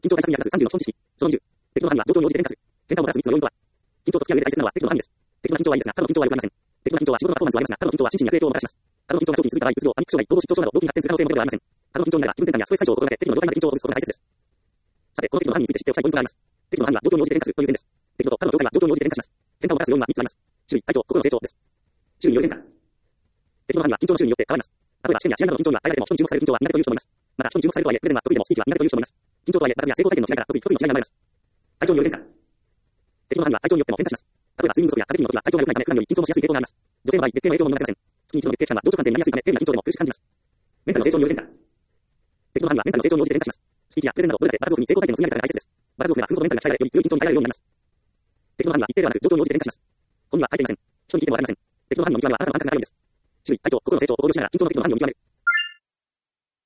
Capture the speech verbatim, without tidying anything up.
緊張対策に役立つさんじゅうの基本知識。そのにじゅう。適度な範囲は状況に応じて変化する。変化をもたらすみっつの要因とは。緊張と付き合う上で大切なのは適度な範囲です。適度な緊張はいいですが、過度の緊張は良くありません。適度な緊張は仕事のパフォーマンスを上げますが、過度の緊張は心身に悪影響をもたらします。過度の緊張が長期に続いた場合、うつ病、パニック障害、統合失調症など病気に発展する可能性もゼロではありません。過度の緊張になれば気分転換やストレス解消を心がけ、適度な状態まで緊張をほぐすことが大切です。さて、この適度な範囲について知っておきたいポイントがあります。適度な範囲は状況に応じて変化するという点です。適度と過度の状態は状況に応じて変化します。変化をもたらす要因はみっつあります。注意、体調、心の成長です。周囲による変化。適度な範囲は緊張の周囲によって変わります。例えば試験や試合などの緊張には平らでも人に注目される緊張は苦手という人もいます。また人に注目されるとはいえ、プレゼンは得意でもスピーチは苦手という人もいます。緊張とはいえ、場数や成功体験の違いから得意不得意の違いが生まれます。体調による変化。適度な範囲は体調によっても変化します。例えば睡眠不足や食べ過ぎの時は体調が良くないため普段より緊張もしやすい傾向があります。女性の場合、月経の影響も見逃せません。月一の月経期間は情緒関係になりやすいため、低な緊張でも苦しく感じます。メンタルの成長による変化。適度な範囲はメンタルの成長に応じて変化します。スピーチやプレゼンなどどれだけ場数をに成功体験の積み上げ方が大切です。場数を踏めば踏むほどメンタルが鍛えられ、より強い緊張に耐えられるようになります。適度な範囲は一定ではなく状況に応じて変化します。本人は書いていません。人に聞いてもわかりません。適度な範囲の見極めはあなたの感覚が強いです。注意、体調、心の成長を考慮しながら緊張の適度な範囲を見極める。